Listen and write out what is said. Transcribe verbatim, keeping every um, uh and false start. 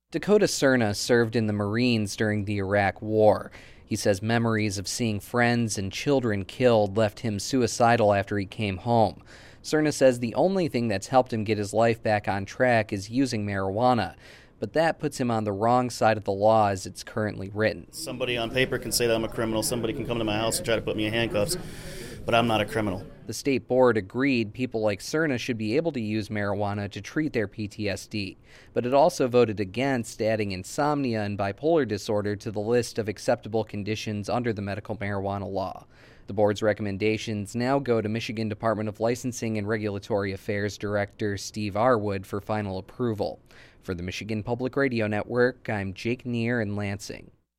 Dakota Cerna served in the Marines during the Iraq War. He says memories of seeing friends and children killed left him suicidal after he came home. Cerna says the only thing that's helped him get his life back on track is using marijuana, but that puts him on the wrong side of the law as it's currently written. Somebody on paper can say that I'm a criminal. Somebody can come to my house and try to put me in handcuffs, but I'm not a criminal. The state board agreed people like Cerna should be able to use marijuana to treat their P T S D, but it also voted against adding insomnia and bipolar disorder to the list of acceptable conditions under the medical marijuana law. The board's recommendations now go to Michigan Department of Licensing and Regulatory Affairs Director Steve Arwood for final approval. For the Michigan Public Radio Network, I'm Jake Neer in Lansing.